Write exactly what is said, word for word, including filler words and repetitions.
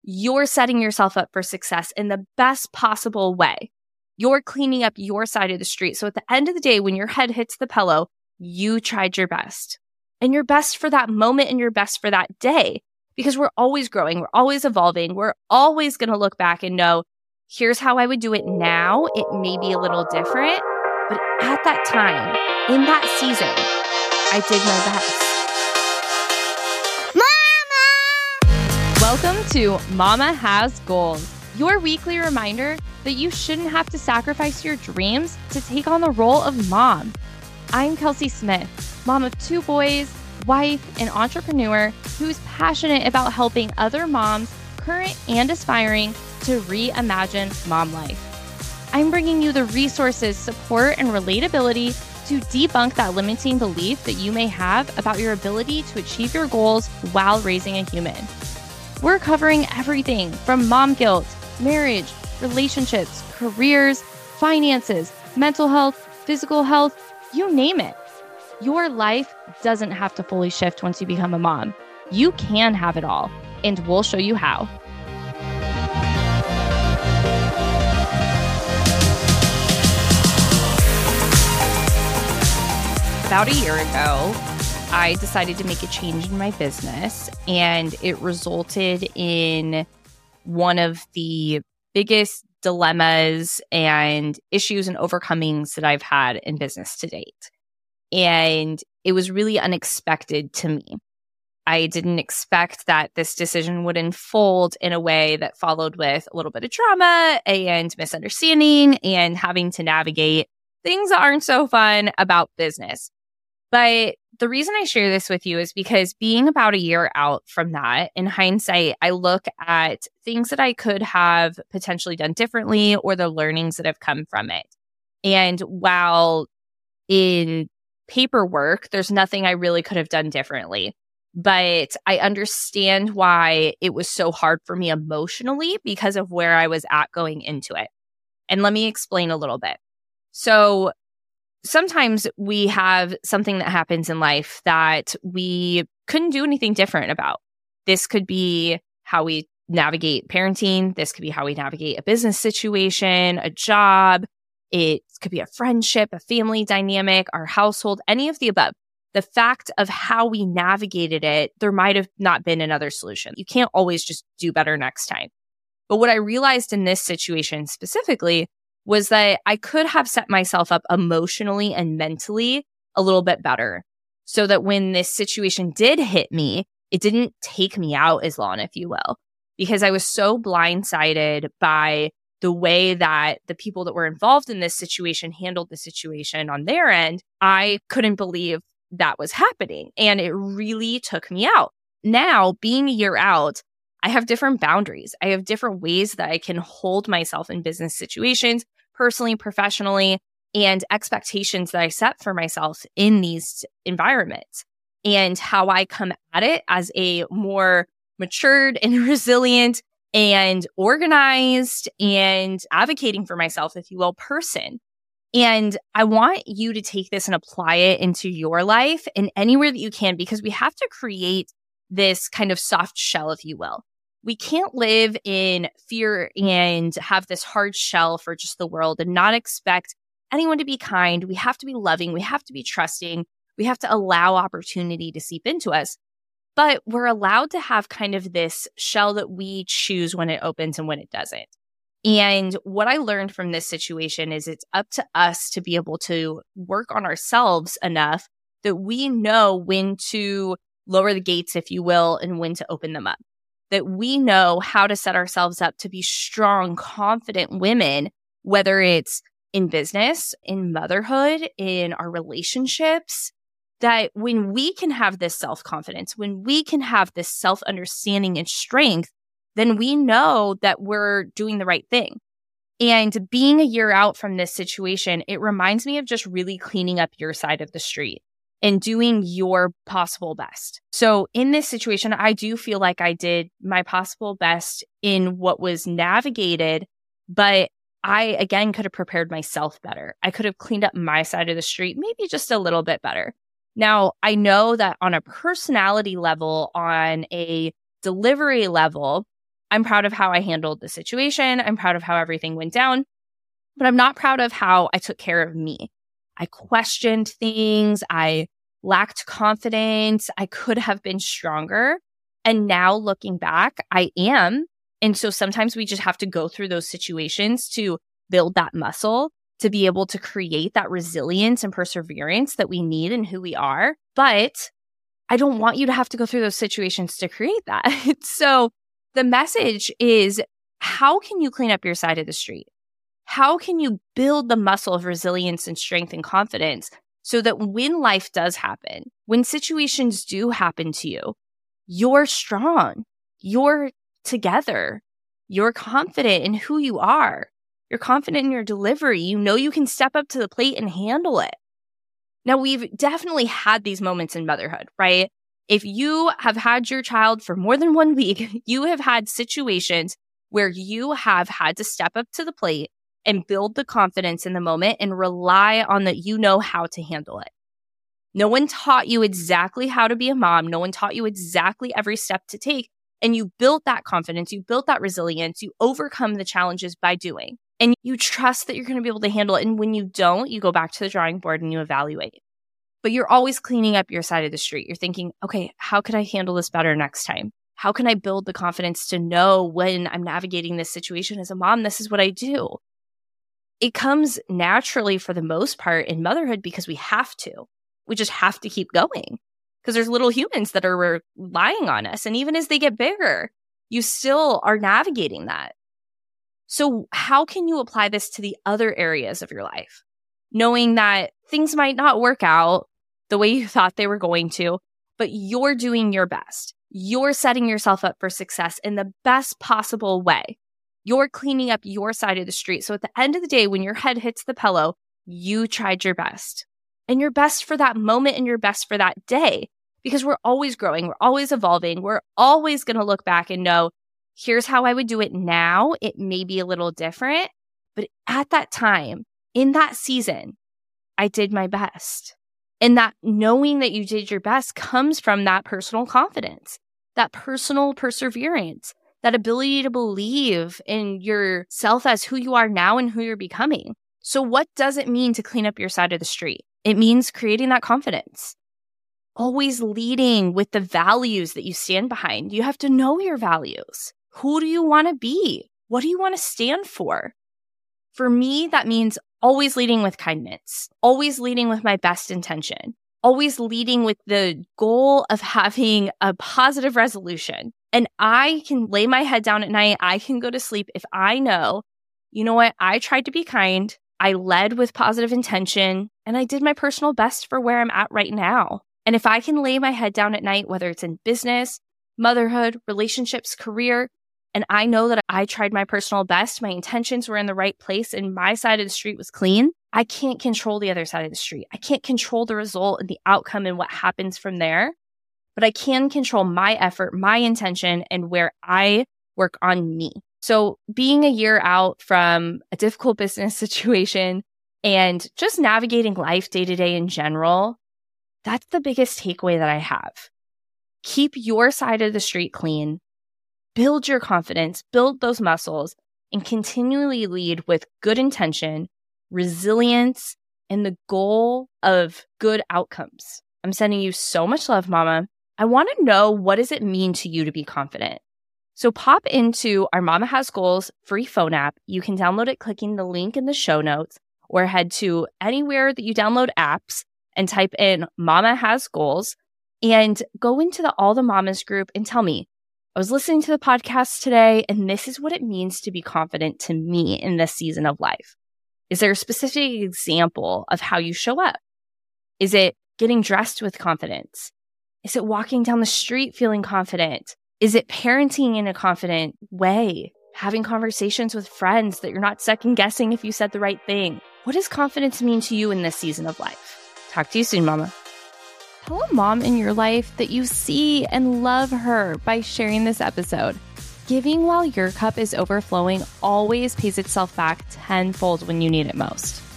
you're setting yourself up for success in the best possible way. You're cleaning up your side of the street. So at the end of the day, when your head hits the pillow, you tried your best. And your best for that moment and your best for that day. Because we're always growing. We're always evolving. We're always going to look back and know, here's how I would do it now. It may be a little different. But at that time, in that season, I did my best. Mama! Welcome to Mama Has Goals, your weekly reminder that you shouldn't have to sacrifice your dreams to take on the role of mom. I'm Kelsey Smith, mom of two boys, wife, and entrepreneur who's passionate about helping other moms, current and aspiring, to reimagine mom life. I'm bringing you the resources, support, and relatability to debunk that limiting belief that you may have about your ability to achieve your goals while raising a human. We're covering everything from mom guilt, marriage, relationships, careers, finances, mental health, physical health, you name it. Your life doesn't have to fully shift once you become a mom. You can have it all, and we'll show you how. About a year ago, I decided to make a change in my business, and it resulted in one of the biggest dilemmas and issues and overcomings that I've had in business to date. And it was really unexpected to me. I didn't expect that this decision would unfold in a way that followed with a little bit of trauma and misunderstanding and having to navigate things that aren't so fun about business. But the reason I share this with you is because being about a year out from that, in hindsight, I look at things that I could have potentially done differently or the learnings that have come from it. And while in paperwork, there's nothing I really could have done differently, but I understand why it was so hard for me emotionally because of where I was at going into it. And let me explain a little bit. So sometimes we have something that happens in life that we couldn't do anything different about. This could be how we navigate parenting. This could be how we navigate a business situation, a job. It could be a friendship, a family dynamic, our household, any of the above. The fact of how we navigated it, there might have not been another solution. You can't always just do better next time. But what I realized in this situation specifically was that I could have set myself up emotionally and mentally a little bit better so that when this situation did hit me, it didn't take me out as long, if you will, because I was so blindsided by the way that the people that were involved in this situation handled the situation on their end. I couldn't believe that was happening, and it really took me out. Now, being a year out, I have different boundaries. I have different ways that I can hold myself in business situations, personally, professionally, and expectations that I set for myself in these environments, and how I come at it as a more matured and resilient and organized and advocating for myself, if you will, person. And I want you to take this and apply it into your life and anywhere that you can, because we have to create this kind of soft shell, if you will. We can't live in fear and have this hard shell for just the world and not expect anyone to be kind. We have to be loving. We have to be trusting. We have to allow opportunity to seep into us. But we're allowed to have kind of this shell that we choose when it opens and when it doesn't. And what I learned from this situation is it's up to us to be able to work on ourselves enough that we know when to lower the gates, if you will, and when to open them up. That we know how to set ourselves up to be strong, confident women, whether it's in business, in motherhood, in our relationships, that when we can have this self-confidence, when we can have this self-understanding and strength, then we know that we're doing the right thing. And being a year out from this situation, it reminds me of just really cleaning up your side of the street and doing your possible best. So in this situation, I do feel like I did my possible best in what was navigated, but I, again, could have prepared myself better. I could have cleaned up my side of the street, maybe just a little bit better. Now, I know that on a personality level, on a delivery level, I'm proud of how I handled the situation. I'm proud of how everything went down, but I'm not proud of how I took care of me. I questioned things. I lacked confidence. I could have been stronger. And now looking back, I am. And so sometimes we just have to go through those situations to build that muscle, to be able to create that resilience and perseverance that we need in who we are. But I don't want you to have to go through those situations to create that. So the message is, how can you clean up your side of the street? How can you build the muscle of resilience and strength and confidence so that when life does happen, when situations do happen to you, you're strong, you're together, you're confident in who you are, you're confident in your delivery, you know you can step up to the plate and handle it. Now, we've definitely had these moments in motherhood, right? If you have had your child for more than one week, you have had situations where you have had to step up to the plate and build the confidence in the moment and rely on that you know how to handle it. No one taught you exactly how to be a mom. No one taught you exactly every step to take. And you built that confidence. You built that resilience. You overcome the challenges by doing. And you trust that you're going to be able to handle it. And when you don't, you go back to the drawing board and you evaluate. But you're always cleaning up your side of the street. You're thinking, okay, how could I handle this better next time? How can I build the confidence to know when I'm navigating this situation as a mom, this is what I do? It comes naturally for the most part in motherhood because we have to. We just have to keep going because there's little humans that are relying on us. And even as they get bigger, you still are navigating that. So how can you apply this to the other areas of your life? Knowing that things might not work out the way you thought they were going to, but you're doing your best. You're setting yourself up for success in the best possible way. You're cleaning up your side of the street. So at the end of the day, when your head hits the pillow, you tried your best. And your best for that moment and your best for that day. Because we're always growing. We're always evolving. We're always going to look back and know, here's how I would do it now. It may be a little different. But at that time, in that season, I did my best. And that knowing that you did your best comes from that personal confidence, that personal perseverance, that ability to believe in yourself as who you are now and who you're becoming. So what does it mean to clean up your side of the street? It means creating that confidence, always leading with the values that you stand behind. You have to know your values. Who do you want to be? What do you want to stand for? For me, that means always leading with kindness, always leading with my best intention, always leading with the goal of having a positive resolution. And I can lay my head down at night. I can go to sleep if I know, you know what? I tried to be kind. I led with positive intention and I did my personal best for where I'm at right now. And if I can lay my head down at night, whether it's in business, motherhood, relationships, career, and I know that I tried my personal best, my intentions were in the right place and my side of the street was clean, I can't control the other side of the street. I can't control the result and the outcome and what happens from there. But I can control my effort, my intention, and where I work on me. So being a year out from a difficult business situation and just navigating life day to day in general, that's the biggest takeaway that I have. Keep your side of the street clean, build your confidence, build those muscles, and continually lead with good intention, resilience, and the goal of good outcomes. I'm sending you so much love, Mama. I want to know, what does it mean to you to be confident? So pop into our Mama Has Goals free phone app. You can download it clicking the link in the show notes, or head to anywhere that you download apps and type in Mama Has Goals and go into the All the Mamas group and tell me, I was listening to the podcast today and this is what it means to be confident to me in this season of life. Is there a specific example of how you show up? Is it getting dressed with confidence? Is it walking down the street feeling confident? Is it parenting in a confident way? Having conversations with friends that you're not second guessing if you said the right thing? What does confidence mean to you in this season of life? Talk to you soon, Mama. Tell a mom in your life that you see and love her by sharing this episode. Giving while your cup is overflowing always pays itself back tenfold when you need it most.